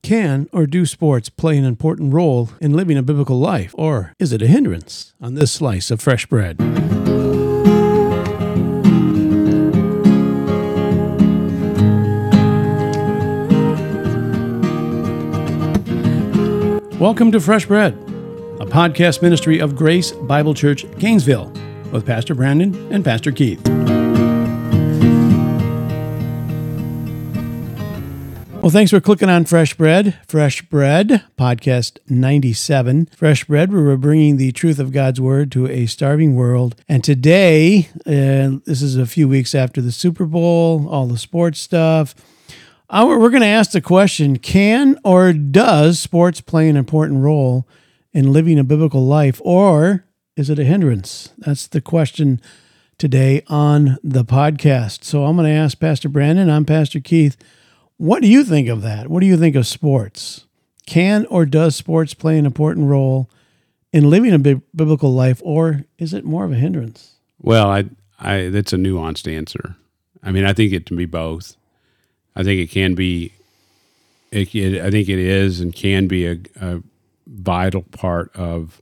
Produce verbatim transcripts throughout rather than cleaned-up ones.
Can or do sports play an important role in living a biblical life, or is it a hindrance? On this slice of fresh bread. Welcome to Fresh Bread, a podcast ministry of Grace Bible Church, Gainesville, with Pastor Brandon and Pastor Keith. Well, thanks for clicking on Fresh Bread. Fresh Bread, podcast ninety-seven. Fresh Bread, where we're bringing the truth of God's Word to a starving world. And today, uh, this is a few weeks after the Super Bowl, all the sports stuff. Uh, we're going to ask the question, can or does sports play an important role in living a biblical life, or is it a hindrance? That's the question today on the podcast. So I'm going to ask Pastor Brandon, I'm Pastor Keith, what do you think of that? What do you think of sports? Can or does sports play an important role in living a bi- biblical life, or is it more of a hindrance? Well, I, I, that's a nuanced answer. I mean, I think it can be both. I think it can be, it, it, I think it is and can be a, a vital part of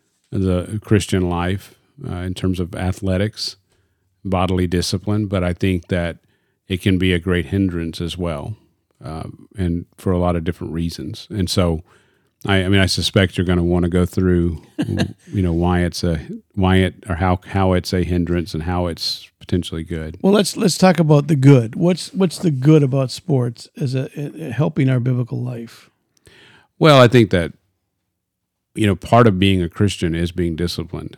the Christian life uh, in terms of athletics, bodily discipline, but I think that it can be a great hindrance as well, uh, and for a lot of different reasons. And so, I, I mean, I suspect you're going to want to go through, you know, why it's a why it or how how it's a hindrance and how it's potentially good. Well, let's let's talk about the good. What's what's the good about sports as a, a helping our biblical life? Well, I think that, you know, part of being a Christian is being disciplined.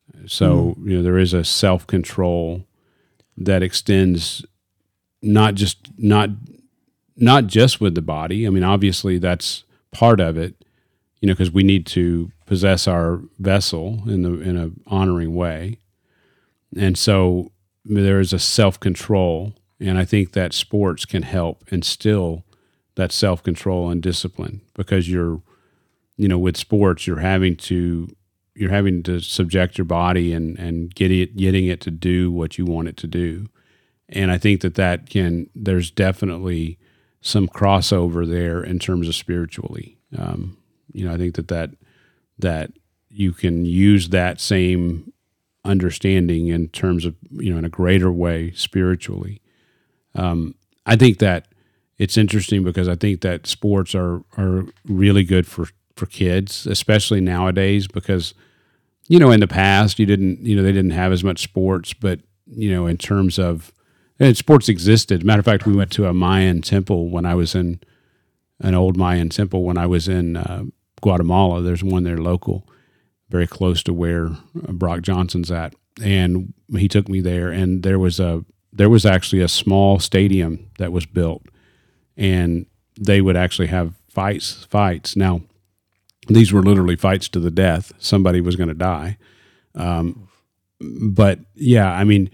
So, mm. you know, there is a self-control that extends not just not not just with the body. I mean, obviously that's part of it, you know, because we need to possess our vessel in the in a honoring way, and so there is a self-control, and I think that sports can help instill that self-control and discipline, because you're, you know, with sports you're having to you're having to subject your body and and get it getting it to do what you want it to do. And I think that that can, there's definitely some crossover there in terms of spiritually. Um, you know, I think that, that that you can use that same understanding in terms of, you know, in a greater way spiritually. Um, I think that it's interesting because I think that sports are, are really good for, for kids, especially nowadays, because, you know, in the past you didn't, you know, they didn't have as much sports, but, you know, in terms of, and sports existed. Matter of fact, we went to a Mayan temple when I was in, an old Mayan temple when I was in uh, Guatemala. There's one there local, very close to where Brock Johnson's at. And he took me there, and there was a there was actually a small stadium that was built, and they would actually have fights. Fights. Now, these were literally fights to the death. Somebody was going to die. Um, but yeah, I mean.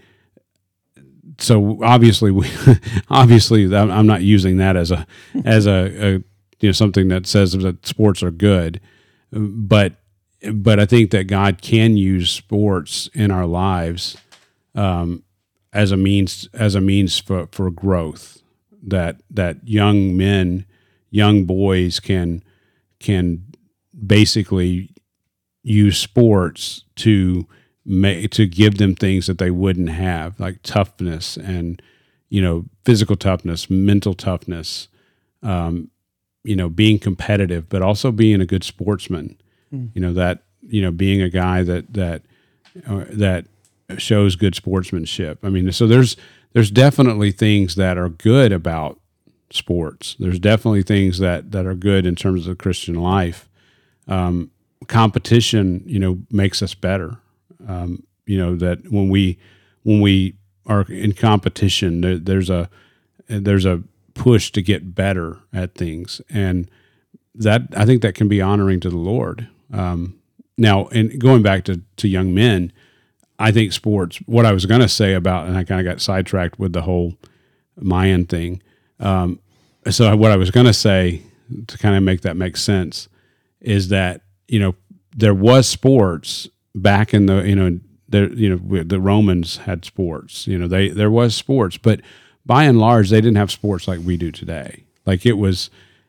So obviously, we, obviously, I'm not using that as a as a, a you know something that says that sports are good, but but I think that God can use sports in our lives um, as a means as a means for, for growth. That that young men, young boys can can basically use sports to. May, to give them things that they wouldn't have, like toughness and, you know, physical toughness, mental toughness, um, you know, being competitive, but also being a good sportsman. Mm. You know, that, you know, being a guy that that uh, that shows good sportsmanship. I mean, so there's there's definitely things that are good about sports. There's definitely things that that are good in terms of the Christian life. Um, competition, you know, makes us better. Um, you know, that when we when we are in competition, there, there's a there's a push to get better at things, and that I think that can be honoring to the Lord. Um, now, and going back to, to young men, I think sports. What I was going to say about, and I kind of got sidetracked with the whole Mayan thing. Um, so what I was going to say to kind of make that make sense is that, you know, there was sports. Back in the, you know, there, you know, the Romans had sports, you know, they, there was sports, but by and large, they didn't have sports like we do today. Like it was,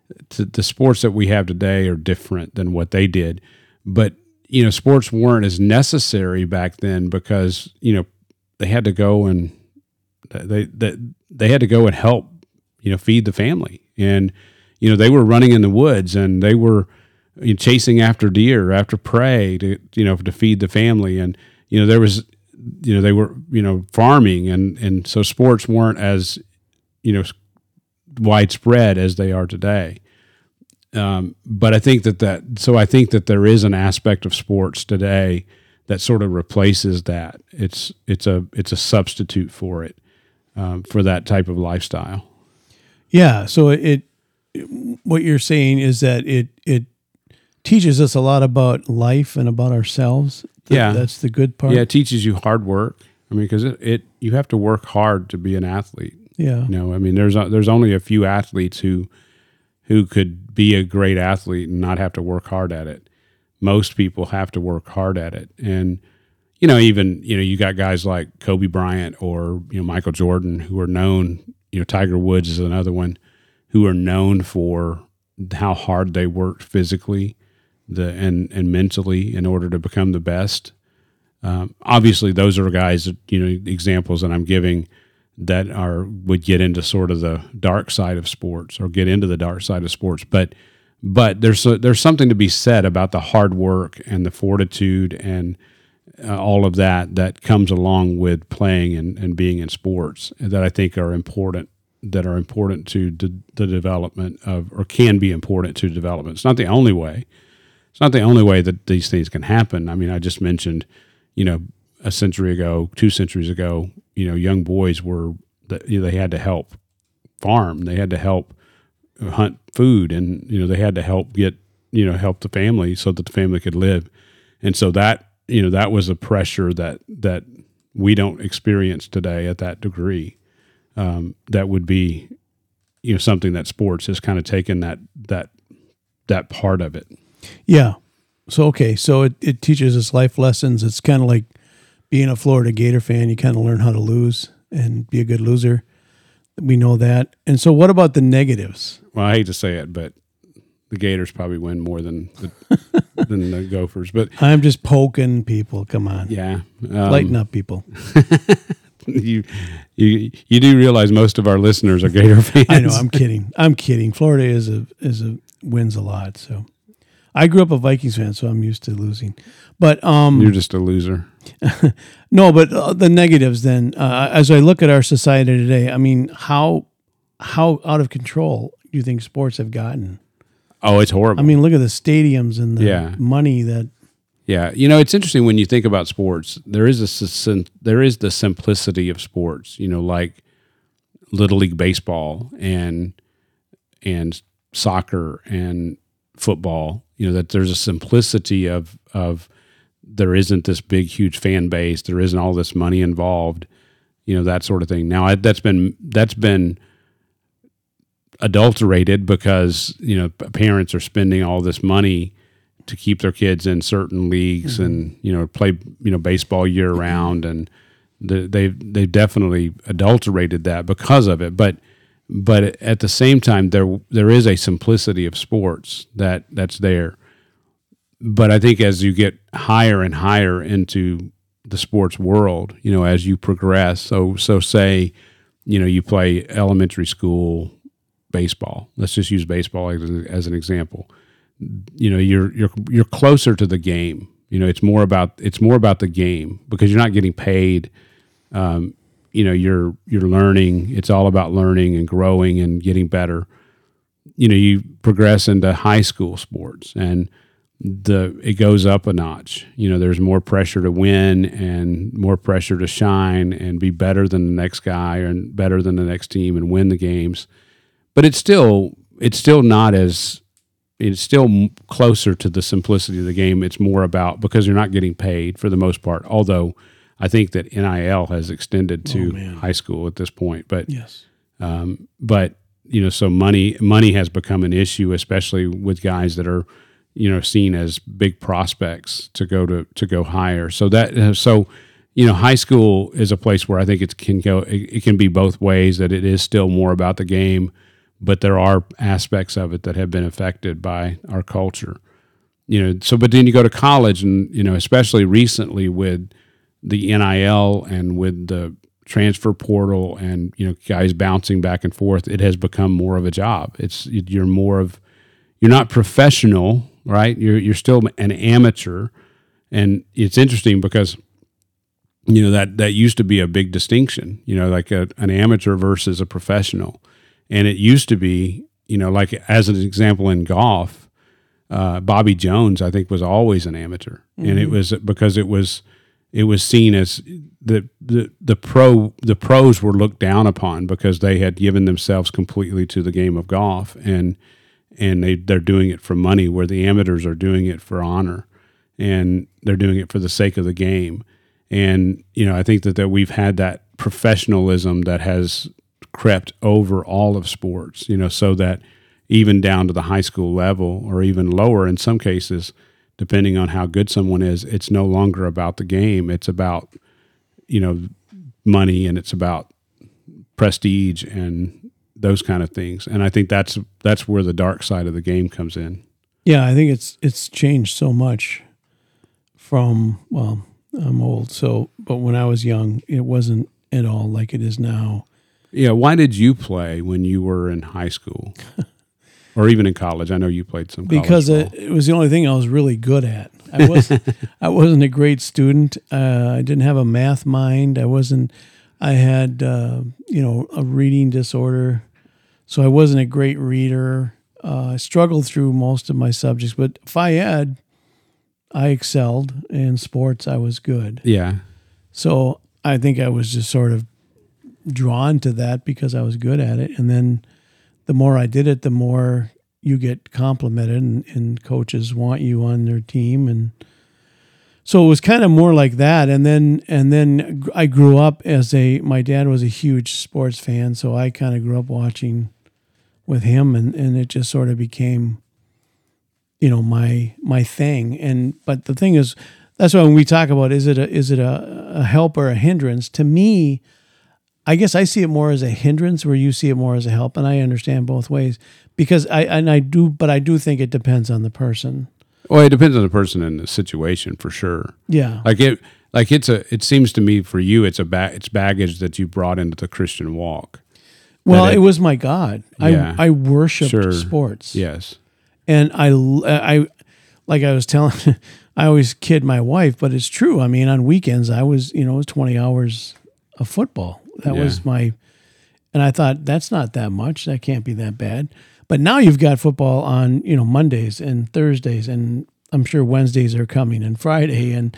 to the sports that we have today are different than what they did. But, you know, sports weren't as necessary back then because, you know, they had to go and they, they, they had to go and help, you know, feed the family. And, you know, they were running in the woods and they were, you know, chasing after deer, after prey to, you know, to feed the family. And, you know, there was, you know, they were, you know, farming. And, and so sports weren't as, you know, widespread as they are today. Um, but I think that that, so I think that there is an aspect of sports today that sort of replaces that. It's, it's a, it's a substitute for it, um, for that type of lifestyle. Yeah. So it, what you're saying is that it, it teaches us a lot about life and about ourselves. Yeah. That's the good part. Yeah. It teaches you hard work. I mean, cause it, it, you have to work hard to be an athlete. Yeah. You know, I mean, there's, a, there's only a few athletes who, who could be a great athlete and not have to work hard at it. Most people have to work hard at it. And, you know, even, you know, you got guys like Kobe Bryant or, you know, Michael Jordan who are known, you know, Tiger Woods is another one, who are known for how hard they worked physically the and, and mentally in order to become the best. Um, obviously, those are guys, you know, examples that I'm giving that are would get into sort of the dark side of sports or get into the dark side of sports. But but there's a, there's something to be said about the hard work and the fortitude and uh, all of that that comes along with playing and, and being in sports that I think are important, that are important to de- the development of, or can be important to development. It's not the only way. It's not the only way that these things can happen. I mean, I just mentioned, you know, a century ago, two centuries ago, you know, young boys were, you know, they had to help farm. They had to help hunt food, and, you know, they had to help get, you know, help the family so that the family could live. And so that, you know, that was a pressure that, that we don't experience today at that degree. Um, that would be, you know, something that sports has kind of taken that, that, that part of it. Yeah. So, okay. So it, it teaches us life lessons. It's kind of like being a Florida Gator fan. You kind of learn how to lose and be a good loser. We know that. And so what about the negatives? Well, I hate to say it, but the Gators probably win more than the, than the Gophers. But I'm just poking people. Come on. Yeah. Um, Lighten up, people. you, you, you do realize most of our listeners are Gator fans. I know. I'm kidding. I'm kidding. Florida is a, is a, wins a lot. So I grew up a Vikings fan, so I'm used to losing. But um, you're just a loser. No, but uh, the negatives then, uh, as I look at our society today, I mean, how how out of control do you think sports have gotten? Oh, it's horrible. I mean, look at the stadiums and the yeah. money that. Yeah, you know, it's interesting when you think about sports. There is a there is the simplicity of sports. You know, like Little League baseball and and soccer and football. You know, that there's a simplicity of of. There isn't this big, huge fan base. There isn't all this money involved, you know, that sort of thing. Now, I, that's been that's been adulterated because, you know, parents are spending all this money to keep their kids in certain leagues mm-hmm. and, you know, play, you know, baseball year round, and the, they've they've definitely adulterated that because of it. But but at the same time, there there is a simplicity of sports that that's there. But I think as you get higher and higher into the sports world, you know, as you progress, so so say, you know, you play elementary school baseball. Let's just use baseball as, as an example. You know, you're you're you're closer to the game. You know, it's more about it's more about the game because you're not getting paid. Um, you know, you're you're learning. It's all about learning and growing and getting better. You know, you progress into high school sports and the it goes up a notch. You know, there's more pressure to win and more pressure to shine and be better than the next guy and better than the next team and win the games. But it's still it's still not as it's still closer to the simplicity of the game. It's more about because you're not getting paid for the most part. Although I think that N I L has extended to oh, high school at this point. But yes, um, but you know, so money money has become an issue, especially with guys that are, you know, seen as big prospects to go to, to go higher. So that, so, you know, high school is a place where I think it can go, it, it can be both ways, that it is still more about the game, but there are aspects of it that have been affected by our culture. You know, so but then you go to college, and you know, especially recently with the N I L and with the transfer portal, and you know, guys bouncing back and forth, it has become more of a job. It's you're more of you're not professional, right? You're you're still an amateur, and it's interesting because you know that that used to be a big distinction. You know, like a, an amateur versus a professional, and it used to be, you know, like as an example in golf, uh, Bobby Jones, I think, was always an amateur, mm-hmm. and it was because it was. It was seen as the, the the pro the pros were looked down upon because they had given themselves completely to the game of golf, and and they they're doing it for money, where the amateurs are doing it for honor, and they're doing it for the sake of the game. And you know, I think that, that we've had that professionalism that has crept over all of sports, you know, so that even down to the high school level, or even lower in some cases, depending on how good someone is, it's no longer about the game. It's about, you know, money, and it's about prestige and those kind of things. And I think that's that's where the dark side of the game comes in. Yeah, I think it's it's changed so much from, well, I'm old, so, but when I was young, it wasn't at all like it is now. Yeah, why did you play when you were in high school? Or even in college? I know you played some college because ball. it, it was the only thing I was really good at. I wasn't. I wasn't a great student. Uh, I didn't have a math mind. I wasn't. I had uh, you know a reading disorder, so I wasn't a great reader. Uh, I struggled through most of my subjects, but Phi Ed, I excelled. In sports, I was good. Yeah. So I think I was just sort of drawn to that because I was good at it, and then. The more I did it, the more you get complimented, and, and coaches want you on their team, and so it was kind of more like that. And then, and then I grew up as a. My dad was a huge sports fan, so I kind of grew up watching with him, and, and it just sort of became, you know, my my thing. And but the thing is, that's why when we talk about is it a is it a, a help or a hindrance? To me, I guess I see it more as a hindrance, where you see it more as a help, and I understand both ways because I and I do, but I do think it depends on the person. Well, it depends on the person and the situation for sure. Yeah, like it, like it's a. It seems to me for you, it's a ba- it's baggage that you brought into the Christian walk. Well, it, it, it was my God. Yeah, I I worshipped sure. sports. Yes, and I I like I was telling, I always kid my wife, but it's true. I mean, on weekends I was you know it was twenty hours of football. That yeah. was my, and I thought that's not that much. That can't be that bad. But now you've got football on, you know, Mondays and Thursdays, and I'm sure Wednesdays are coming, and Friday. And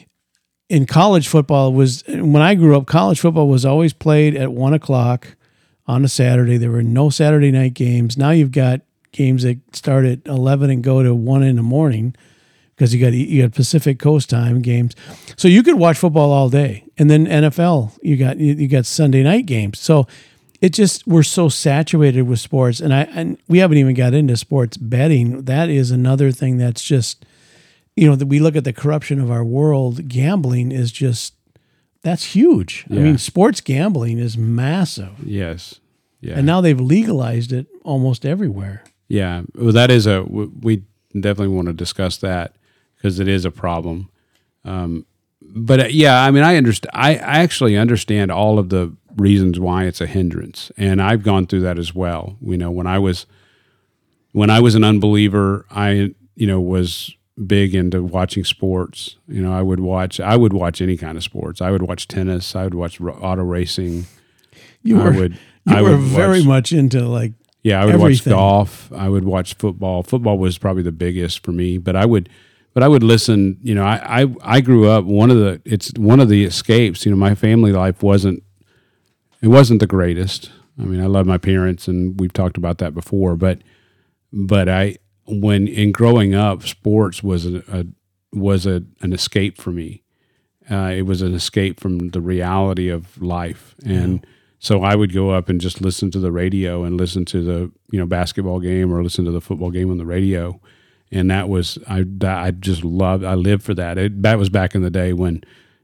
in college football was, when I grew up, college football was always played at one o'clock on a Saturday. There were no Saturday night games. Now you've got games that start at eleven and go to one in the morning. Because you got you got Pacific Coast time games, so you could watch football all day, and then N F L you got you, you got Sunday night games. So it just we're so saturated with sports, and I and we haven't even got into sports betting. That is another thing that's just you know that we look at the corruption of our world. Gambling is just that's huge. Yeah. I mean, sports gambling is massive. Yes, yeah, and now they've legalized it almost everywhere. Yeah, well, that is a we definitely want to discuss that. Because it is a problem, um, but uh, yeah, I mean, I understand. I, I actually understand all of the reasons why it's a hindrance, and I've gone through that as well. You know, when I was when I was an unbeliever, I you know was big into watching sports. You know, I would watch I would watch any kind of sports. I would watch tennis. I would watch auto racing. You were I would, you I were would very watch, much into like yeah. I would everything. watch golf. I would watch football. Football was probably the biggest for me, but I would. But I would listen, you know, I, I, I grew up, one of the, it's one of the escapes, you know, my family life wasn't, it wasn't the greatest. I mean, I love my parents and we've talked about that before, but, but I, when in growing up, sports was a, a was a, an escape for me. Uh, it was an escape from the reality of life. And yeah. So I would go up and just listen to the radio and listen to the, you know, basketball game or listen to the football game on the radio. And that was, I, I just loved, I lived for that. It, that was back in the day when,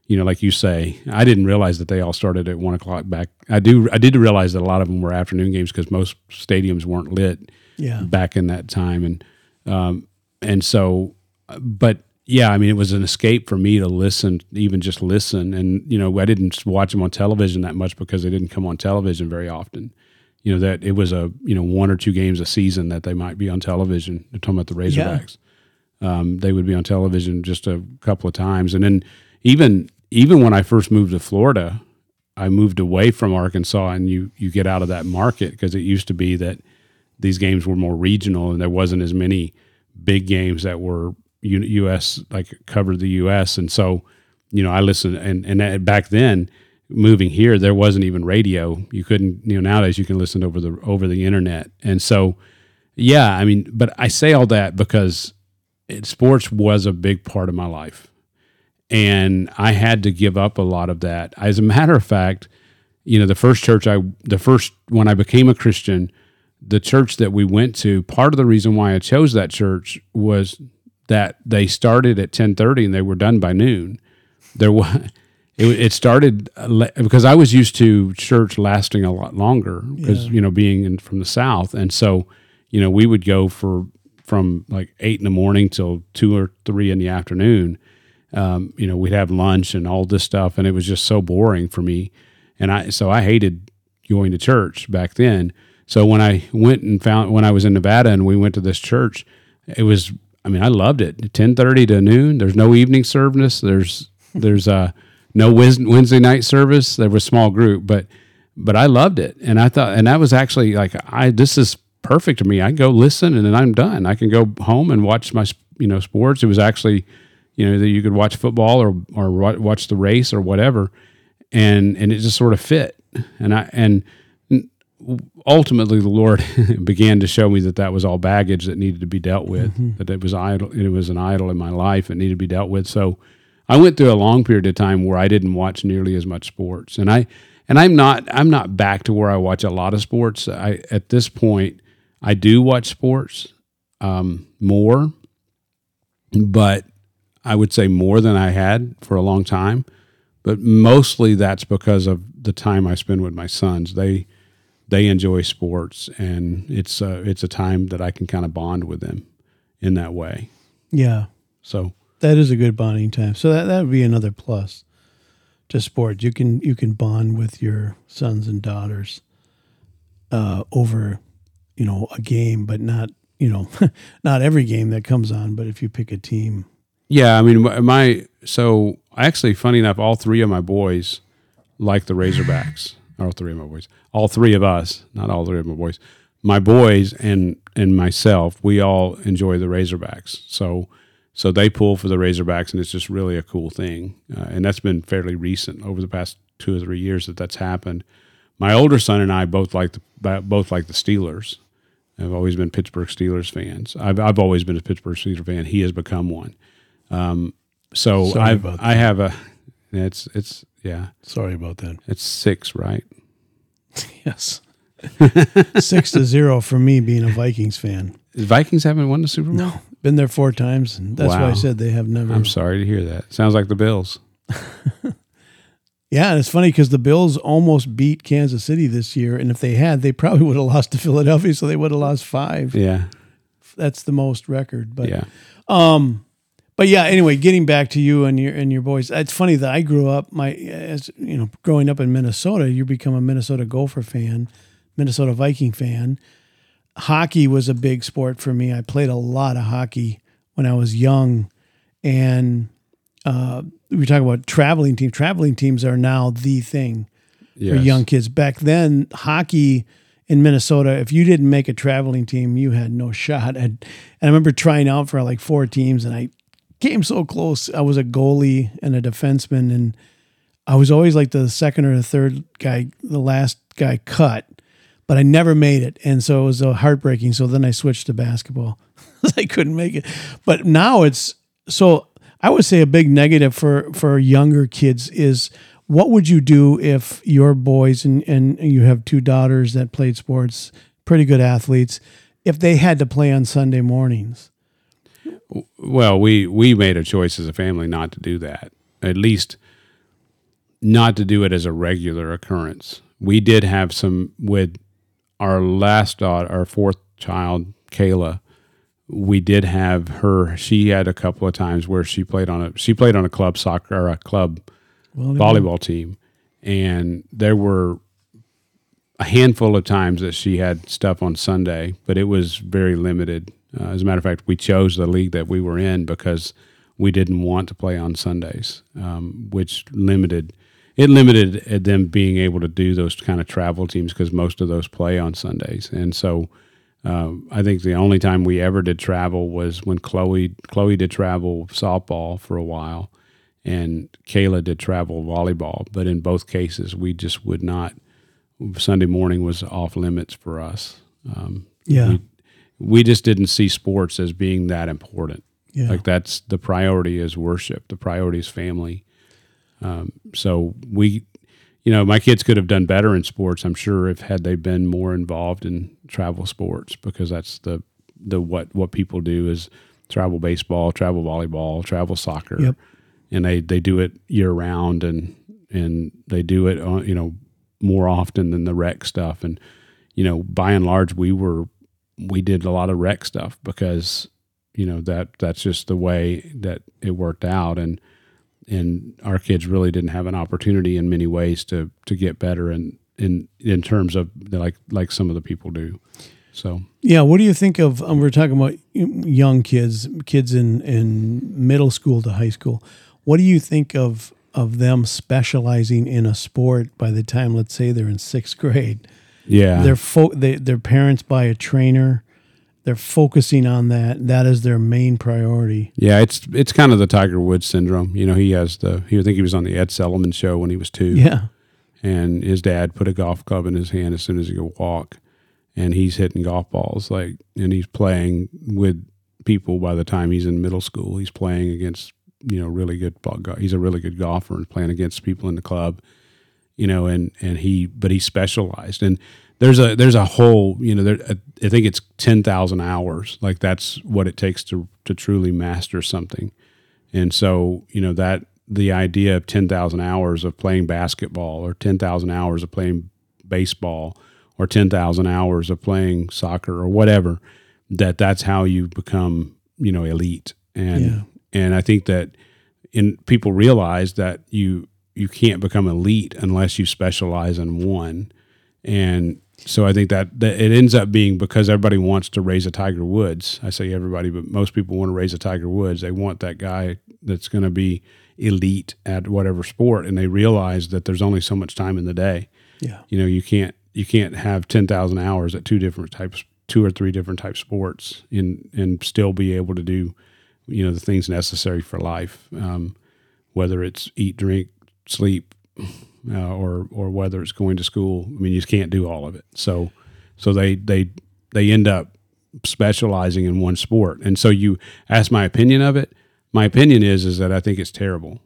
you know, like you say, I didn't realize that they all started at one o'clock back. I do, I did realize that a lot of them were afternoon games because most stadiums weren't lit Yeah. back in that time. And, um, and so, but yeah, I mean, it was an escape for me to listen, even just listen. And, you know, I didn't watch them on television that much because they didn't come on television very often. You know, that it was a, you know, one or two games a season that they might be on television. They're talking about the Razorbacks. Yeah. Um, they would be on television just a couple of times. And then even, even when I first moved to Florida, I moved away from Arkansas, and you, you get out of that market because it used to be that these games were more regional and there wasn't as many big games that were U S like covered the U S. And so, you know, I listened, and, and that, back then moving here, there wasn't even radio. You couldn't, you know, nowadays you can listen over the, over the internet. And so, yeah, I mean, but I say all that because it, sports was a big part of my life, and I had to give up a lot of that. As a matter of fact, you know, the first church I, the first, when I became a Christian, the church that we went to, part of the reason why I chose that church was that they started at ten thirty and they were done by noon. There was, it, it started because I was used to church lasting a lot longer because, yeah. you know, being in, from the South. And so, you know, we would go for, from like eight in the morning till two or three in the afternoon. Um, you know, we'd have lunch and all this stuff, and it was just so boring for me. And I, so I hated going to church back then. So when I went and found, when I was in Nevada and we went to this church, it was, I mean, I loved it. ten thirty to noon. There's no evening service. There's there's uh, no Wednesday night service. There was a small group, but but I loved it, and I thought, and that was actually like, I this is perfect to me. I go listen, and then I'm done. I can go home and watch my you know sports. It was actually, you know, that you could watch football or or watch the race or whatever, and and it just sort of fit. And I and ultimately the Lord began to show me that that was all baggage that needed to be dealt with, mm-hmm. that it was idol, it was an idol in my life that needed to be dealt with. So I went through a long period of time where I didn't watch nearly as much sports. And I, and I'm not, I'm not back to where I watch a lot of sports. I, at this point, I do watch sports, um, more, but I would say more than I had for a long time, but mostly that's because of the time I spend with my sons. They, They enjoy sports, and it's a, it's a time that I can kind of bond with them in that way. Yeah. So that is a good bonding time. So that, that would be another plus to sports. You can you can bond with your sons and daughters uh, over, you know, a game, but not, you know, not every game that comes on, but if you pick a team. Yeah, I mean, my, so actually, funny enough, all three of my boys like the Razorbacks. All three of my boys, all three of us, not all three of my boys, my boys and and myself, we all enjoy the Razorbacks. So so they pull for the Razorbacks, and it's just really a cool thing. Uh, and that's been fairly recent over the past two or three years that that's happened. My older son and I both like the both like the Steelers. I've always been Pittsburgh Steelers fans. I've I've always been a Pittsburgh Steelers fan. He has become one. Um, so Sorry I've about that. I have a it's it's. Yeah. Sorry about that. It's six, right? Yes. Six to zero for me being a Vikings fan. The Vikings haven't won the Super Bowl? No. Been there four times, and that's Wow. why I said they have never. I'm sorry to hear that. Sounds like the Bills. Yeah, and it's funny because the Bills almost beat Kansas City this year, and if they had, they probably would have lost to Philadelphia, so they would have lost five. Yeah. That's the most record. But yeah. Um But yeah, anyway, getting back to you and your and your boys, it's funny that I grew up, my as you know, growing up in Minnesota, you become a Minnesota Gopher fan, Minnesota Viking fan. Hockey was a big sport for me. I played a lot of hockey when I was young, and uh, we talk about traveling teams. Traveling teams are now the thing yes. for young kids. Back then, hockey in Minnesota, if you didn't make a traveling team, you had no shot. And I remember trying out for like four teams, and I came so close. I was a goalie and a defenseman, and I was always like the second or the third guy, the last guy cut, but I never made it. And so it was uh, heartbreaking. So then I switched to basketball. I couldn't make it. But now it's, so I would say a big negative for, for younger kids is, what would you do if your boys, and, and you have two daughters that played sports, pretty good athletes, if they had to play on Sunday mornings? Well, we, we made a choice as a family not to do that. At least not to do it as a regular occurrence. We did have some with our last daughter, our fourth child, Kayla. We did have her. She had a couple of times where she played on a she played on a club soccer or a club volleyball, volleyball team, and there were a handful of times that she had stuff on Sunday, but it was very limited. Uh, as a matter of fact, we chose the league that we were in because we didn't want to play on Sundays, um, which limited it limited them being able to do those kind of travel teams because most of those play on Sundays. And so uh, I think the only time we ever did travel was when Chloe Chloe did travel softball for a while, and Kayla did travel volleyball. But in both cases, we just would not. Sunday morning was off limits for us. Um, yeah, we, we just didn't see sports as being that important. Yeah. Like that's the priority is worship. The priority is family. Um, so we, you know, my kids could have done better in sports, I'm sure, if had they been more involved in travel sports, because that's the the what what people do is travel baseball, travel volleyball, travel soccer, yep. and they, they do it year round, and and they do it on, you know, more often than the rec stuff. And you know, by and large, we were we did a lot of rec stuff because you know that that's just the way that it worked out, and. And our kids really didn't have an opportunity in many ways to to get better in in, in terms of like like some of the people do. So yeah, what do you think of? Um, we're talking about young kids, kids in, in middle school to high school. What do you think of of them specializing in a sport by the time, let's say, they're in sixth grade? Yeah, their fo- they, their parents buy a trainer. They're focusing on that. That is their main priority. Yeah, it's it's kind of the Tiger Woods syndrome. You know, he has the. He I think he was on the Ed Sullivan Show when he was two. Yeah, and his dad put a golf club in his hand as soon as he could walk, and he's hitting golf balls like, and he's playing with people by the time he's in middle school. He's playing against you know really good. He's a really good golfer and playing against people in the club. You know, and and he but he specialized and. There's a there's a whole you know there I think it's ten thousand hours, like that's what it takes to to truly master something, and so you know that the idea of ten thousand hours of playing basketball or ten thousand hours of playing baseball or ten thousand hours of playing soccer or whatever, that that's how you become you know elite, and yeah. and I think that in people realize that you you can't become elite unless you specialize in one, and so I think that, that it ends up being because everybody wants to raise a Tiger Woods. I say everybody, but most people want to raise a Tiger Woods. They want that guy that's going to be elite at whatever sport, and they realize that there's only so much time in the day. Yeah, you know, you can't you can't have ten thousand hours at two different types, two or three different type sports, and and still be able to do, you know, the things necessary for life. Um, whether it's eat, drink, sleep. Uh, or or whether it's going to school, I mean, you just can't do all of it. So, so they they they end up specializing in one sport. And so you ask my opinion of it. My opinion is is that I think it's terrible.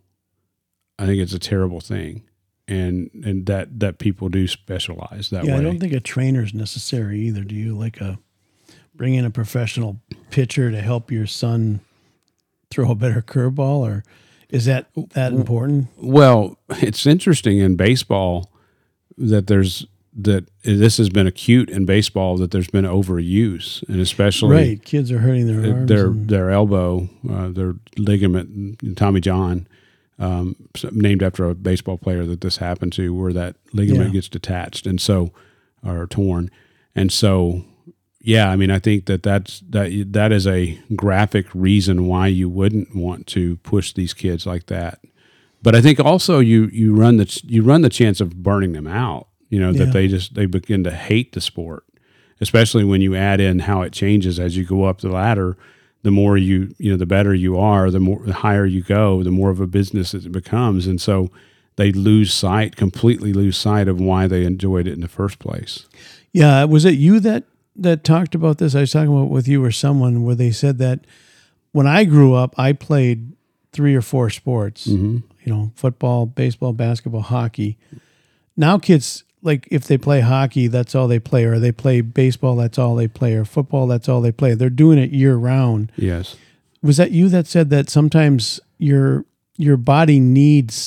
I think it's a terrible thing, and and that that people do specialize that yeah, way. I don't think a trainer is necessary either. Do you? Like a bring in a professional pitcher to help your son throw a better curveball, or is that that important? Well, it's interesting in baseball that there's that this has been acute in baseball that there's been overuse, and especially right, kids are hurting their arms, their and, their elbow, uh, their ligament. Tommy John, um, named after a baseball player that this happened to, where that ligament yeah. gets detached and so or torn, and so. Yeah, I mean, I think that that's, that that is a graphic reason why you wouldn't want to push these kids like that. But I think also you you run the you run the chance of burning them out. You know that yeah. they just they begin to hate the sport, especially when you add in how it changes as you go up the ladder. The more you you know, the better you are, the more the higher you go, the more of a business it becomes, and so they lose sight, completely lose sight of why they enjoyed it in the first place. Yeah, was it you that? that talked about this? I was talking about with you or someone where they said that when I grew up, I played three or four sports, mm-hmm. you know, football, baseball, basketball, hockey. Now kids, like if they play hockey, that's all they play, or they play baseball, that's all they play, or football, that's all they play. They're doing it year round. Yes. Was that you that said that sometimes your, your body needs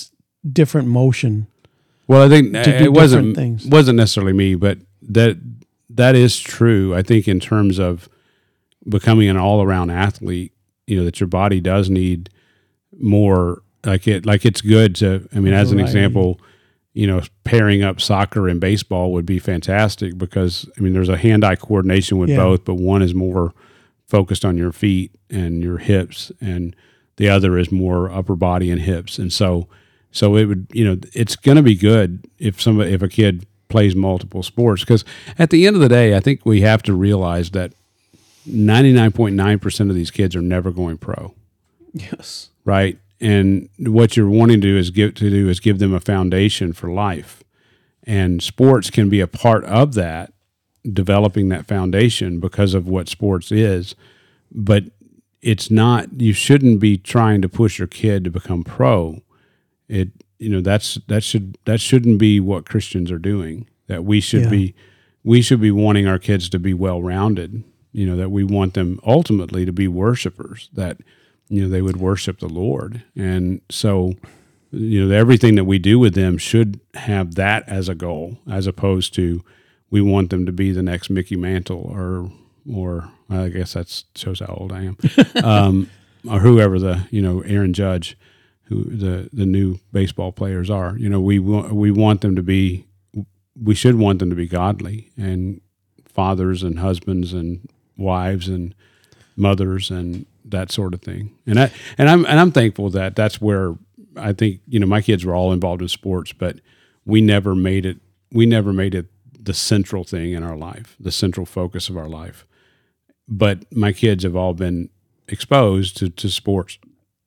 different motion. Well, I think to do it wasn't things. wasn't necessarily me, but that that is true. I think in terms of becoming an all around athlete, you know, that your body does need more. Like it, like it's good to. I mean, as an example, you know, pairing up soccer and baseball would be fantastic because I mean, there's a hand eye coordination with Yeah. both, but one is more focused on your feet and your hips, and the other is more upper body and hips, and so. So it would, you know, it's going to be good if somebody, if a kid plays multiple sports, because at the end of the day, I think we have to realize that ninety-nine point nine percent of these kids are never going pro. Yes. Right. And what you're wanting to do is give to do is give them a foundation for life, and sports can be a part of that, developing that foundation because of what sports is. But it's not. You shouldn't be trying to push your kid to become pro. It you know that's that should that shouldn't be what Christians are doing. That we should Yeah. be we should be wanting our kids to be well rounded. You know, that we want them ultimately to be worshipers. That you know they would worship the Lord, and so you know everything that we do with them should have that as a goal, as opposed to we want them to be the next Mickey Mantle or or I guess that shows how old I am, um, or whoever the you know Aaron Judge. Who the, the new baseball players are. You know, we want we want them to be, we should want them to be godly and fathers and husbands and wives and mothers and that sort of thing. And I and I'm and I'm thankful that that's where I think you know my kids were all involved in sports, but we never made it we never made it the central thing in our life, the central focus of our life. But my kids have all been exposed to, to sports.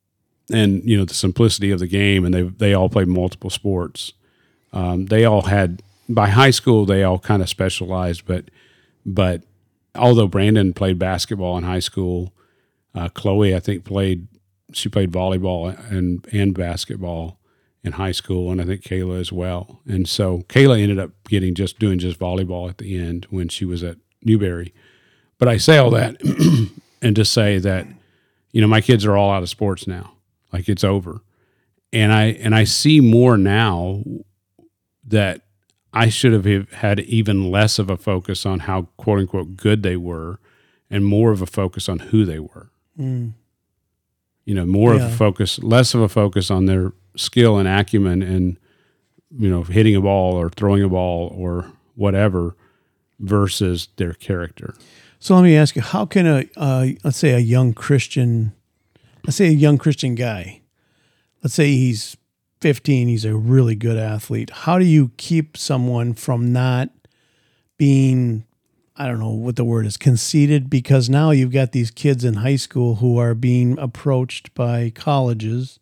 And you know the simplicity of the game, and they they all played multiple sports. Um, they all had by high school they all kind of specialized, but but although Brandon played basketball in high school, uh, Chloe I think played she played volleyball and and basketball in high school, and I think Kayla as well. And so Kayla ended up getting just doing just volleyball at the end when she was at Newberry. But I say all that and just say that you know my kids are all out of sports now. Like it's over. And I and I see more now that I should have had even less of a focus on how quote unquote good they were and more of a focus on who they were. Mm. You know, more Yeah. of a focus, less of a focus on their skill and acumen and, you know, hitting a ball or throwing a ball or whatever versus their character. So let me ask you, how can a, uh, let's say a young Christian, let's say a young Christian guy, let's say he's fifteen, he's a really good athlete. How do you keep someone from not being, I don't know what the word is, conceited? Because now you've got these kids in high school who are being approached by colleges.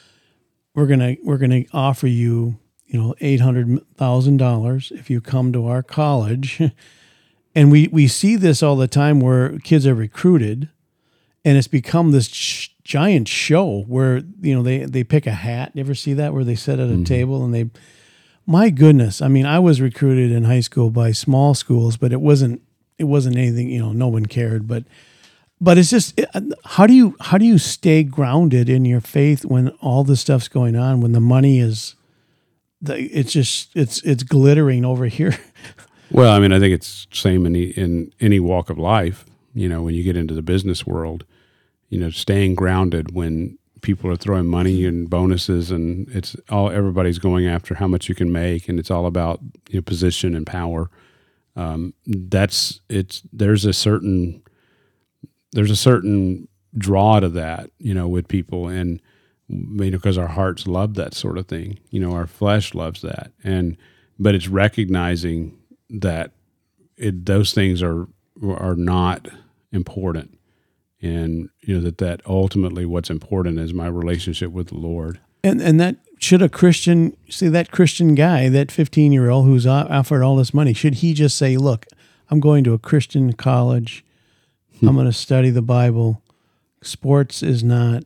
We're going to, we're going to offer you, you know, eight hundred thousand dollars if you come to our college. And we, we see this all the time where kids are recruited, and it's become this sh- giant show where, you know, they, they pick a hat. You ever see that where they sit at a mm-hmm. table and they, my goodness. I mean, I was recruited in high school by small schools, but it wasn't, it wasn't anything, you know, no one cared, but, but it's just, it, how do you, how do you stay grounded in your faith when all this stuff's going on, when the money is, the, it's just, it's, it's glittering over here. Well, I mean, I think it's same in the, in any walk of life. You know, when you get into the business world, you know, staying grounded when people are throwing money and bonuses, and it's all everybody's going after how much you can make, and it's all about you know, position and power. Um, that's it's there's a certain there's a certain draw to that, you know, with people, and you know, because our hearts love that sort of thing. You know, our flesh loves that, and but it's recognizing that it, those things are are not important, and you know that that ultimately what's important is my relationship with the Lord. And and that should a Christian see that Christian guy, that fifteen year old who's offered all this money, should he just say, "Look, I'm going to a Christian college. I'm going to study the Bible. Sports is not."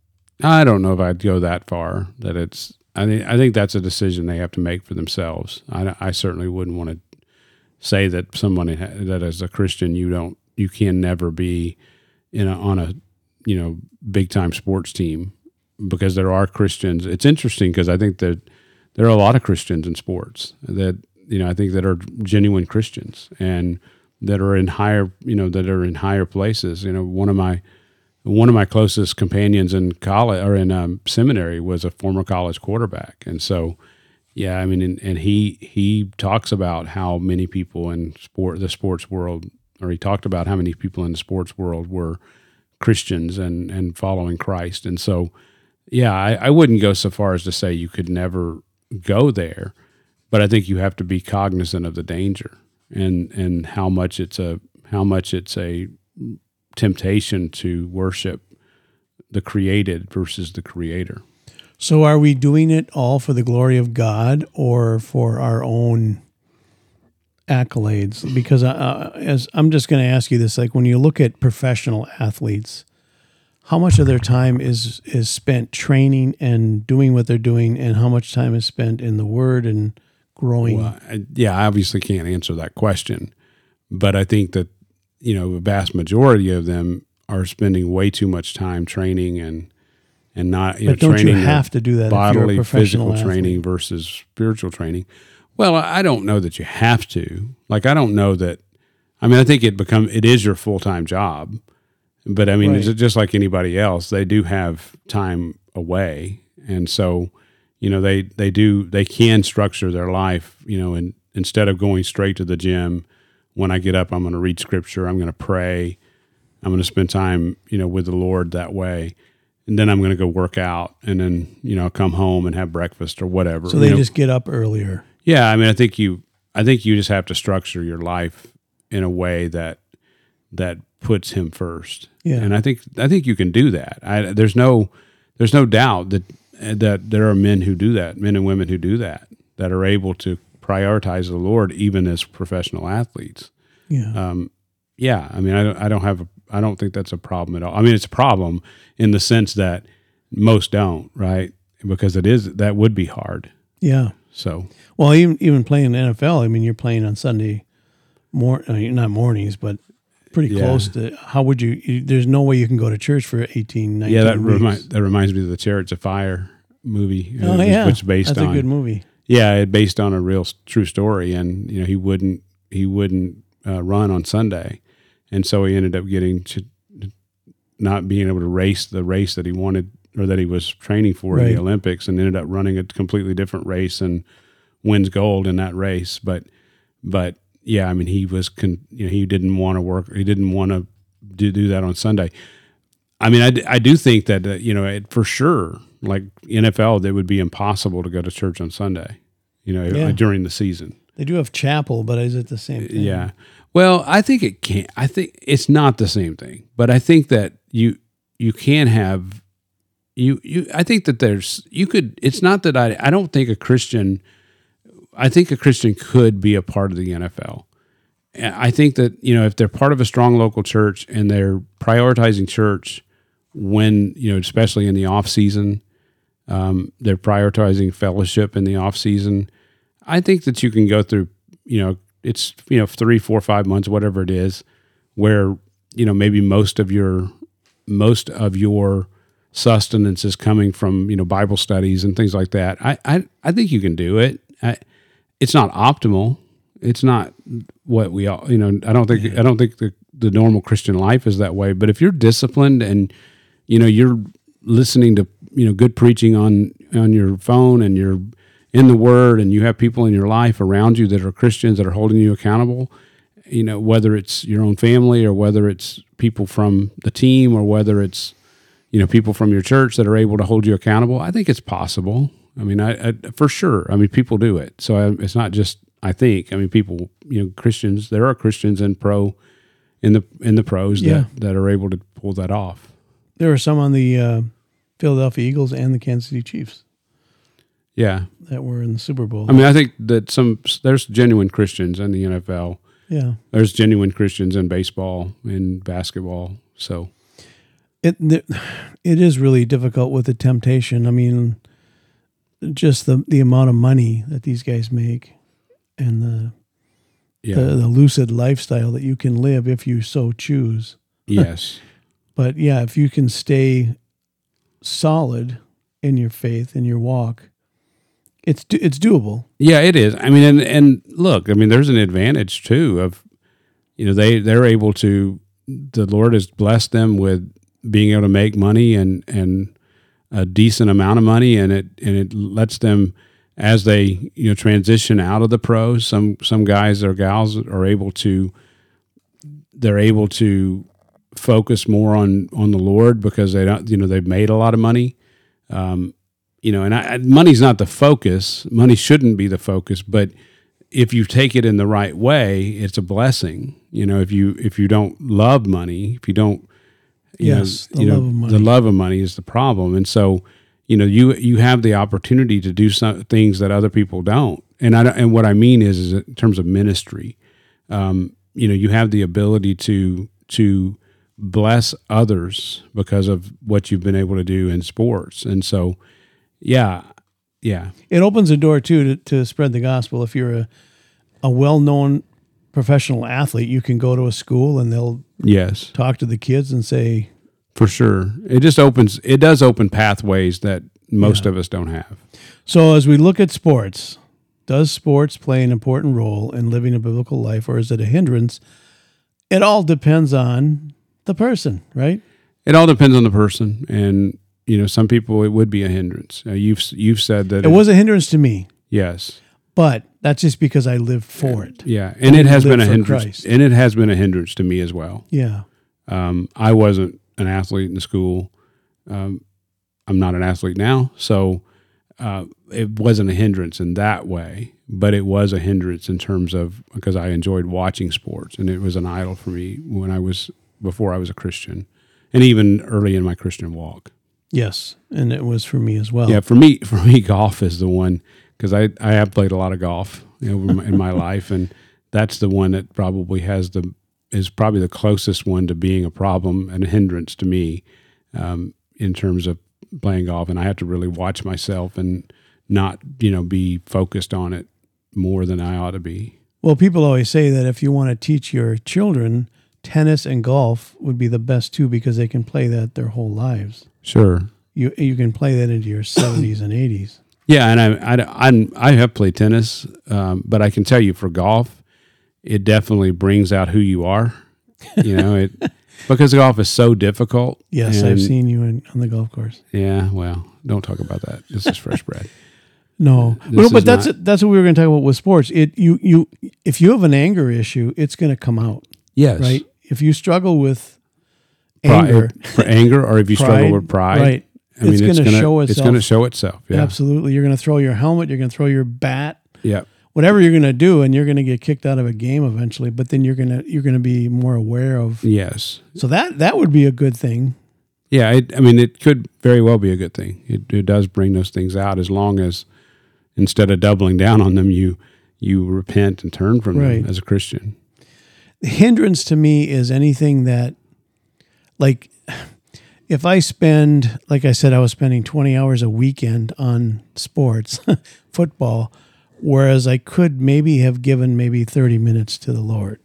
I don't know if I'd go that far. That it's. I think I think that's a decision they have to make for themselves. I, I certainly wouldn't want to say that someone that as a Christian you don't you can never be in a, on a you know big time sports team, because there are Christians. It's interesting because I think that there are a lot of Christians in sports that, you know, I think that are genuine Christians and that are in higher, you know, that are in higher places. You know, one of my one of my closest companions in college or in um, seminary was a former college quarterback, and so yeah, I mean, and, and he he talks about how many people in sport, the sports world, or he talked about how many people in the sports world were Christians and and following Christ, and so yeah, I, I wouldn't go so far as to say you could never go there, but I think you have to be cognizant of the danger and and how much it's a how much it's a temptation to worship the created versus the creator. So are we doing it all for the glory of God or for our own accolades? Because uh, as I'm just going to ask you this, like when you look at professional athletes, how much of their time is is spent training and doing what they're doing, and how much time is spent in the Word and growing? Well, I, yeah, I obviously can't answer that question, but I think that, you know, a vast majority of them are spending way too much time training and and not, you but know, don't training you have to do that bodily, if you're a professional physical athlete? training versus spiritual training. Well, I don't know that you have to. Like, I don't know that. I mean, I think it become it is your full time job. But I mean, Right. it's just like anybody else. They do have time away, and so, you know, they they do they can structure their life. You know, and instead of going straight to the gym, when I get up, I'm going to read scripture. I'm going to pray. I'm going to spend time, you know, with the Lord that way, and then I'm going to go work out, and then, you know, come home and have breakfast or whatever. So they you know? just get up earlier. Yeah, I mean, I think you I think you just have to structure your life in a way that that puts Him first. Yeah. And I think I think you can do that. I, there's no there's no doubt that that there are men who do that, men and women who do that, that are able to prioritize the Lord even as professional athletes. Yeah. Um, yeah, I mean, I don't I don't have a I don't think that's a problem at all. I mean, it's a problem in the sense that most don't, right? Because it is that would be hard. Yeah. So Well, even even playing in the N F L, I mean, you're playing on Sunday, mor- I mean, not mornings, but pretty Yeah. close to. How would you, you? There's no way you can go to church for eighteen, nineteen yeah, that weeks. remi- that reminds me of the Chariots of Fire movie. Oh uh, yeah, which is based that's on a good movie. yeah, it based on a real s- true story, and you know he wouldn't he wouldn't uh, run on Sunday, and so he ended up getting to not being able to race the race that he wanted or that he was training for in Right. the Olympics, and ended up running a completely different race and wins gold in that race. But but yeah, I mean he was con- you know he didn't want to work, he didn't want to do do that on Sunday. I mean, I, d- I do think that, uh, you know, it, for sure, like N F L, it would be impossible to go to church on Sunday, you know, Yeah. uh, during the season. They do have chapel, but is it the same thing? Yeah. Well, I think it can't, I think it's not the same thing, but I think that you, you can have, you, you, I think that there's, you could, it's not that I, I don't think a Christian, I think a Christian could be a part of the N F L. I think that, you know, if they're part of a strong local church and they're prioritizing church when, you know, especially in the off season, um, they're prioritizing fellowship in the off season. I think that you can go through, you know, it's, you know, three, four, five months, whatever it is, where, you know, maybe most of your, most of your sustenance is coming from, you know, Bible studies and things like that. I, I, I think you can do it. I, it's not optimal. It's not what we all, you know, I don't think, I don't think the, the normal Christian life is that way, but if you're disciplined and, you know, you're listening to, you know, good preaching on, on your phone and you're in the Word and you have people in your life around you that are Christians that are holding you accountable, you know, whether it's your own family or whether it's people from the team or whether it's, you know, people from your church that are able to hold you accountable, I think it's possible. I mean, I, I for sure. I mean, people do it. So I, it's not just, I think, I mean, people, you know, Christians, there are Christians in pro, in the, in the pros Yeah. that, that are able to pull that off. There are some on the uh, Philadelphia Eagles and the Kansas City Chiefs Yeah. that were in the Super Bowl. I mean, I think that some, there's genuine Christians in the N F L. yeah. There's genuine Christians in baseball, in basketball. So, It the, it is really difficult with the temptation. I mean, just the, the amount of money that these guys make and the, yeah. the the lucid lifestyle that you can live if you so choose. Yes. But yeah, if you can stay solid in your faith, in your walk, it's do- it's doable. Yeah, it is. I mean, and, and look, I mean, there's an advantage too of, you know, they, they're able to, the Lord has blessed them with being able to make money and, and a decent amount of money. And it, and it lets them, as they, you know, transition out of the pros, some, some guys or gals are able to, they're able to focus more on, on the Lord because they don't, you know, they've made a lot of money. Um, you know, and I, money's not the focus. Money shouldn't be the focus, but if you take it in the right way, it's a blessing. You know, if you, if you don't love money, if you don't, you yes, know, the you love know, of money. the love of money is the problem. And so, you know, you, you have the opportunity to do some things that other people don't. And I, and what I mean is, is in terms of ministry, um, you know, you have the ability to, to bless others because of what you've been able to do in sports. And so, yeah, yeah. It opens a door too to, to spread the gospel. If you're a, a well-known professional athlete, you can go to a school and they'll Yes, talk to the kids and say, for sure. It just opens, it does open pathways that most Yeah. of us don't have. so as we look at sports, does sports play an important role in living a biblical life, or is it a hindrance? It all depends on the person, right? It all depends on the person. And, you know, some people, it would be a hindrance. Uh, you've, you've said that It was a hindrance to me, yes. but that's just because I lived for it. Yeah. And it has live been a for hindrance Christ. and it has been a hindrance to me as well. Yeah. Um, I wasn't an athlete in school. Um, I'm not an athlete now. So, uh, it wasn't a hindrance in that way, but it was a hindrance in terms of, because I enjoyed watching sports and it was an idol for me when I was, before I was a Christian and even early in my Christian walk. Yes. And it was for me as well. Yeah. For me, for me, golf is the one, because I, I have played a lot of golf, you know, in my, in my life. And that's the one that probably has the, is probably the closest one to being a problem and a hindrance to me, um, in terms of playing golf. And I have to really watch myself and not, you know, be focused on it more than I ought to be. Well, people always say that if you want to teach your children, tennis and golf would be the best two because they can play that their whole lives. Sure. You you can play that into your seventies and eighties. Yeah. And I, I, I, I have played tennis, um, but I can tell you for golf, it definitely brings out who you are, you know, it, because golf is so difficult. Yes, and, I've seen you in, on the golf course. Yeah. Well, don't talk about that. This is fresh bread. No, This well, but is that's not- that's what we were going to talk about with sports. It you you if you have an anger issue, it's going to come out, Yes. right? If you struggle with Pride- anger, for anger, or if you struggle pride, with pride, right? I mean, It's it's gonna gonna show It's itself. going to show itself. Yeah. Absolutely, you're going to throw your helmet, you're going to throw your bat, Yeah. whatever you're going to do, and you're going to get kicked out of a game eventually. But then you're gonna you're going to be more aware of. Yes. So that that would be a good thing. Yeah. It, I mean, it could very well be a good thing. It, it does bring those things out as long as instead of doubling down on them, you you repent and turn from Right. them as a Christian. The hindrance to me is anything that, like, if I spend, like I said, I was spending twenty hours a weekend on sports, football, whereas I could maybe have given maybe thirty minutes to the Lord.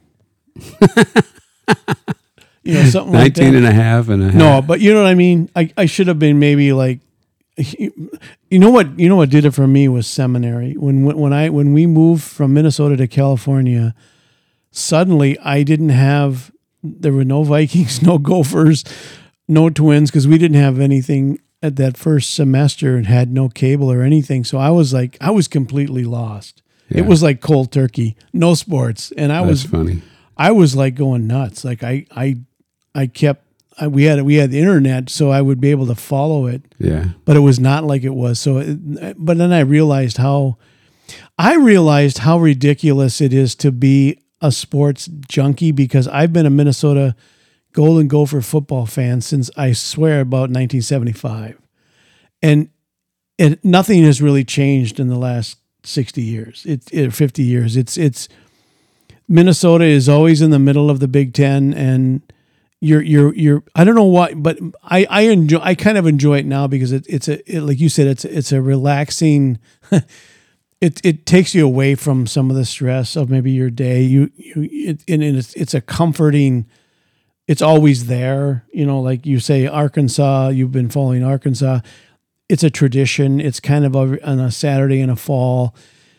You know, something like nineteen that. and a half and a half. No, but you know what I mean? I, I should have been maybe like, you know what, you know what did it for me was seminary. When, when I, when we moved from Minnesota to California, suddenly I didn't have, there were no Vikings, no Gophers, no Twins, because we didn't have anything at that first semester and had no cable or anything. So I was like, I was completely lost. Yeah. It was like cold turkey, no sports. And I That's was, funny. I was like going nuts. Like I, I, I kept, I, we had, we had the internet, so I would be able to follow it, Yeah. but it was not like it was. So, it, but then I realized how, I realized how ridiculous it is to be a sports junkie, because I've been a Minnesota Golden Gopher football fan since, I swear, about nineteen seventy-five. And it, nothing has really changed in the last sixty years, it, it, fifty years. It's, it's, Minnesota is always in the middle of the Big Ten, and you're, you're, you're, I don't know why, but I, I enjoy, I kind of enjoy it now because it, it's a, it, like you said, it's, it's a relaxing, it, it takes you away from some of the stress of maybe your day. You, you, it, and it's, it's a comforting, it's always there, you know, like you say, Arkansas, you've been following Arkansas. it's a tradition. It's kind of a, on a Saturday in a fall.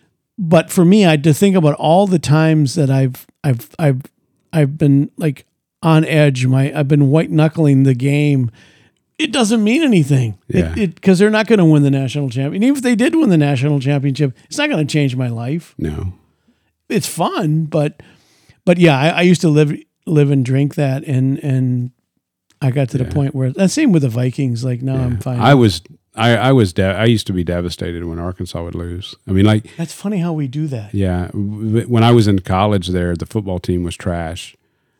But for me, I had to think about all the times that I've I've I've I've been like on edge. My I've been white knuckling the game. It doesn't mean anything. Yeah. It because they're not going to win the national championship. Even if they did win the national championship, it's not going to change my life. No. It's fun, but but yeah, I, I used to live live and drink that, and and I got to Yeah. the point where the same with the Vikings. Like now, I'm fine. I was I I was de- I used to be devastated when Arkansas would lose. I mean, like That's funny how we do that. yeah, w- when I was in college, there the football team was trash,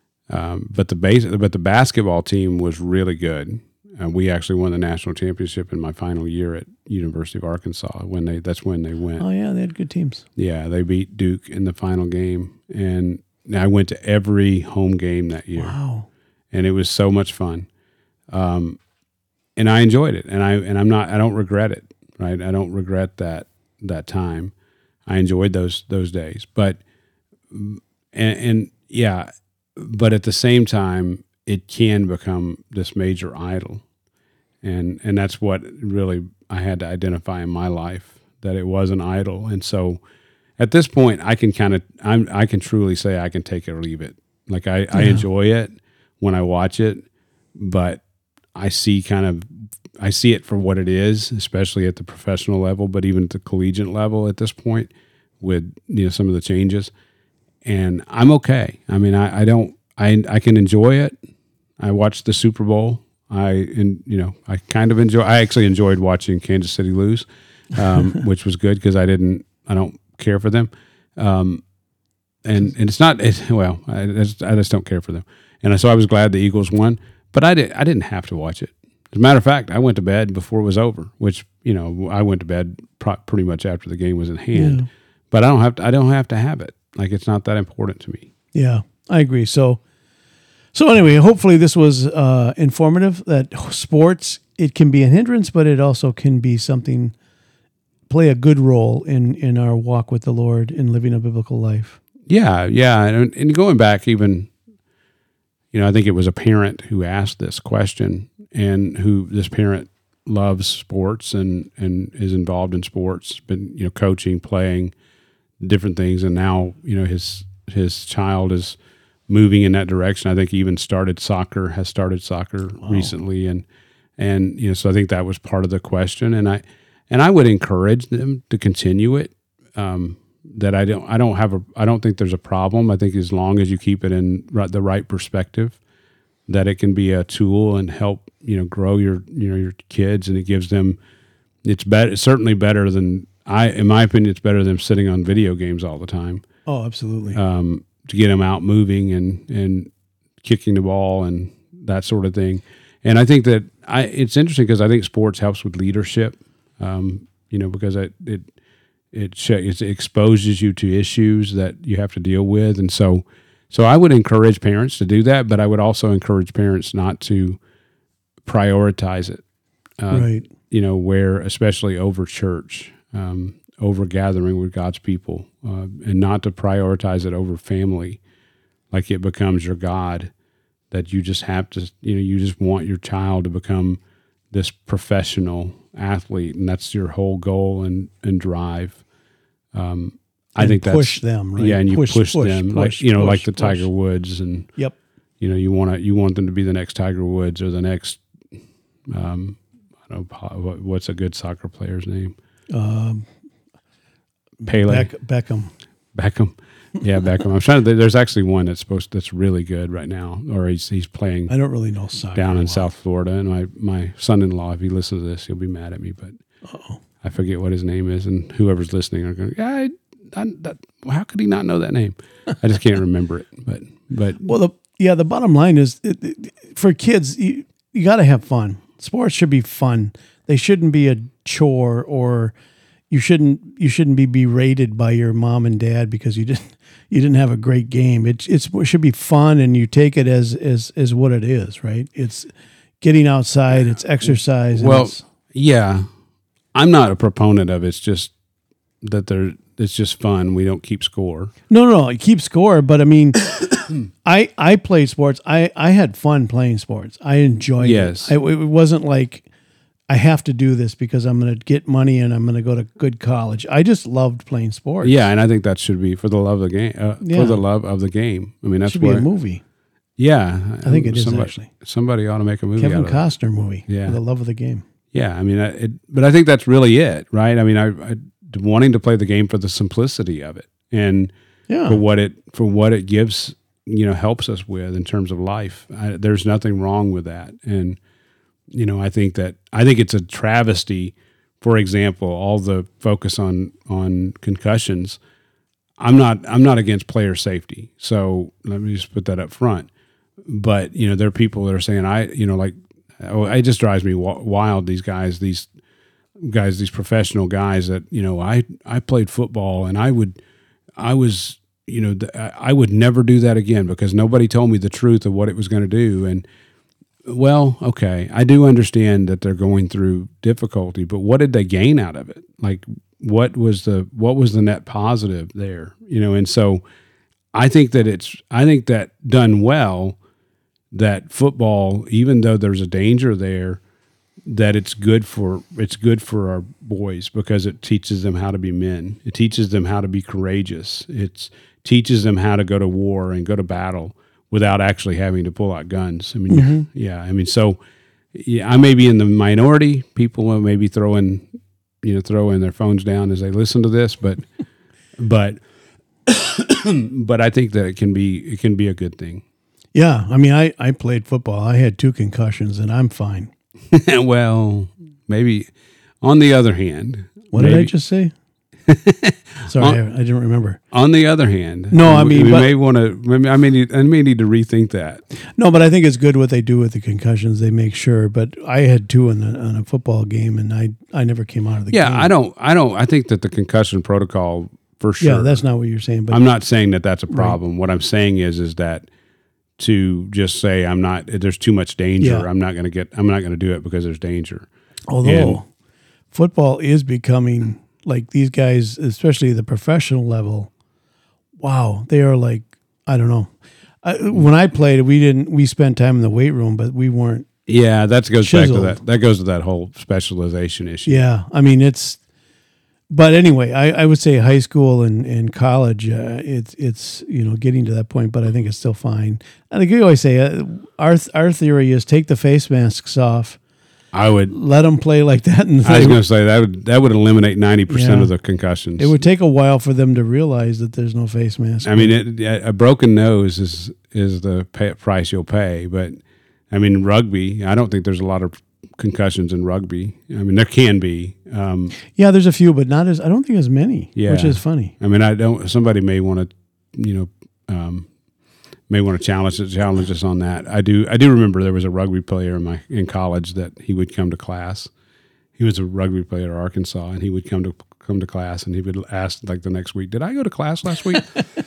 um, but the base but the basketball team was really good. Uh, we actually won the national championship in my final year at University of Arkansas. When they that's when they went. Oh yeah, they had good teams. Yeah, they beat Duke in the final game, and I went to every home game that year. Wow. And it was so much fun, um, and I enjoyed it. And I and I'm not I don't regret it. Right, I don't regret that that time. I enjoyed those those days, but and, and yeah, but at the same time, it can become this major idol, and and that's what really I had to identify in my life, that it was an idol. And so, at this point, I can kind of I'm I can truly say I can take it or leave it. Like I, I enjoy it when I watch it, but I see kind of I see it for what it is, especially at the professional level, but even at the collegiate level at this point, with you know some of the changes, and I'm okay. I mean, I, I don't I I can enjoy it. I watched the Super Bowl. I and you know I kind of enjoy. I actually enjoyed watching Kansas City lose, um, which was good because I didn't I don't care for them. Um, And and it's not it, well. I just, I just don't care for them, and so I was glad the Eagles won. But I did I didn't have to watch it. As a matter of fact, I went to bed before it was over. Which you know I went to bed pro- pretty much after the game was in hand. Yeah. But I don't have to. I don't have to have it. Like it's not that important to me. Yeah, I agree. So, so anyway, hopefully this was uh, informative. That sports, it can be a hindrance, but it also can be something, play a good role in in our walk with the Lord in living a biblical life. Yeah, yeah, and, and going back even, you know, I think it was a parent who asked this question, and who this parent loves sports and and is involved in sports, been you know coaching, playing, different things, and now you know his his child is moving in that direction. I think he even started soccer, has started soccer wow. recently, and and you know so I think that was part of the question, and I and I would encourage them to continue it. Um, that I don't, I don't have a, I don't think there's a problem. I think as long as you keep it in the right perspective, that it can be a tool and help, you know, grow your, you know, your kids, and it gives them, it's better, it's certainly better than I, in my opinion, it's better than sitting on video games all the time. Oh, absolutely. Um, to get them out moving and, and kicking the ball and that sort of thing. And I think that I, it's interesting because I think sports helps with leadership, um, you know, because it, it, It, it exposes you to issues that you have to deal with, and so, so I would encourage parents to do that, but I would also encourage parents not to prioritize it, uh, right? You know, where especially over church, um, over gathering with God's people, uh, and not to prioritize it over family, like it becomes your God. That you just have to, you know, you just want your child to become this professional athlete, and that's your whole goal and and drive. Um, I and think that's push them, right? Yeah, and you push, push, push them, push, like you know, push, like the push. Tiger Woods, and yep, you know, you want to you want them to be the next Tiger Woods or the next. Um, I don't know what's a good soccer player's name. Um, Pele, Beck, Beckham, Beckham. Yeah, Beckham. I'm trying to. There's actually one that's supposed that's really good right now, or he's he's playing. I don't really know soccer down in well. South Florida, and my my son-in-law, if he listens to this, he'll be mad at me, but Uh-oh. I forget what his name is, and whoever's listening are going, yeah, I, I, that, how could he not know that name? I just can't remember it. But but well, the yeah, the bottom line is it, it, for kids, you you got to have fun. Sports should be fun. They shouldn't be a chore, or you shouldn't you shouldn't be berated by your mom and dad because you didn't you didn't have a great game. It it's, it should be fun, and you take it as as as what it is, right? It's getting outside, it's exercise. Well, it's, yeah, I'm not a proponent of it. It's just that they're it's just fun. We don't keep score. No, no, you keep score, but I mean, I I played sports. I, I had fun playing sports. I enjoyed yes. it. I, it wasn't like I have to do this because I'm going to get money and I'm going to go to good college. I just loved playing sports. Yeah, and I think that should be for the love of the game. Uh, Yeah. For the love of the game. I mean, It that's should be where, a movie. Yeah, I think it is, somebody, actually. Somebody ought to make a movie Kevin out of it. Costner movie. Yeah. For the love of the game. Yeah, I mean, I, it, but I think that's really it, right? I mean, I, I wanting to play the game for the simplicity of it and Yeah. for what it for what it gives, you know, helps us with in terms of life. I, there's nothing wrong with that, and you know, I think that I think it's a travesty. For example, all the focus on on concussions. I'm not I'm not against player safety, so let me just put that up front. But you know, there are people that are saying, I you know, like, oh, it just drives me wild. These guys, these guys, these professional guys that you know, I I played football and I would I was you know I would never do that again because nobody told me the truth of what it was going to do. And well, okay, I do understand that they're going through difficulty, but what did they gain out of it? Like, what was the what was the net positive there? You know, and so I think that it's I think that done well, that football, even though there's a danger there, that it's good for it's good for our boys because it teaches them how to be men. It teaches them how to be courageous. It teaches them how to go to war and go to battle without actually having to pull out guns. I mean, Mm-hmm. yeah, I mean, so yeah, I may be in the minority. People will maybe throw in, you know, throw in their phones down as they listen to this, but, but, but I think that it can be it can be a good thing. Yeah. I mean, I, I played football. I had two concussions and I'm fine. Well, maybe. On the other hand, What maybe, did I just say? Sorry, I, I didn't remember. On the other hand, No, I we- mean, we but- may want to. I may need. I may need to rethink that. No, but I think it's good what they do with the concussions. They make sure. But I had two in, the, in a football game, and I I never came out of the Yeah, game. I don't. I don't. I think that the concussion protocol for sure. Yeah, that's not what you're saying. But I'm not saying that that's a problem. What I'm saying is, is that to just say I'm not. There's too much danger. Yeah. I'm not going to get. I'm not going to do it because there's danger. although and- football is becoming like these guys, especially the professional level. Wow, they are like I don't know. I, when I played, we didn't. We spent time in the weight room, but we weren't. Yeah, that goes back to Chiseled. that. That goes to that whole specialization issue. Yeah, I mean it's. But anyway, I, I would say high school and, and college, uh, it's it's you know getting to that point, but I think it's still fine. I think you always say uh, our our theory is take the face masks off, I would. let them play like that, and I was going to say that would that would eliminate ninety percent Yeah. of the concussions. it would take a while for them to realize that there's no face mask. I mean, it, a broken nose is is the pay, price you'll pay. But I mean, rugby. I don't think there's a lot of concussions in rugby. I mean, there can be. Um, yeah, there's a few, but not as I don't think as many. Yeah. Which is funny. I mean, I don't. Somebody may want to, you know, um, may want to challenge challenge us on that. I do. I do remember there was a rugby player in my in college that he would come to class. He was a rugby player at Arkansas, and he would come to come to class, and he would ask like the next week, "Did I go to class last week?"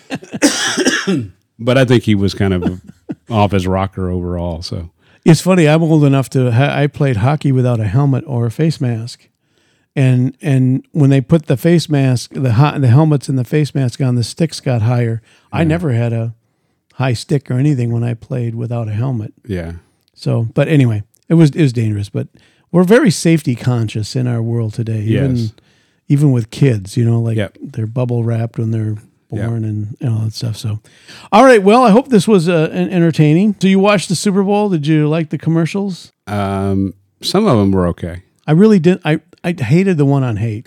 But I think he was kind of off his rocker overall. So It's funny. I'm old enough to. Ha- I played hockey without a helmet or a face mask, and and when they put the face mask, the ho- the helmets and the face mask on, the sticks got higher. I never had a high stick or anything when I played without a helmet. yeah, So, but anyway, it was it was dangerous. But we're very safety conscious in our world today. Even Yes. even with kids, you know, like Yep. they're bubble wrapped when they're Yep. born and, and all that stuff. So, all right. Well, I hope this was uh, en- entertaining. So, you watched the Super Bowl? Did you like the commercials? um, some of them were okay. I really did. I I hated the one on hate.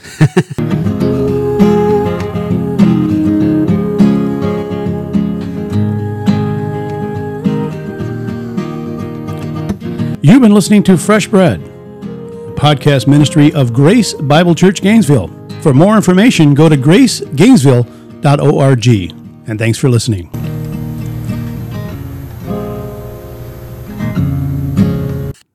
You've been listening to Fresh Bread, a podcast ministry of Grace Bible Church Gainesville. For more information, go to grace gainesville dot org. And thanks for listening.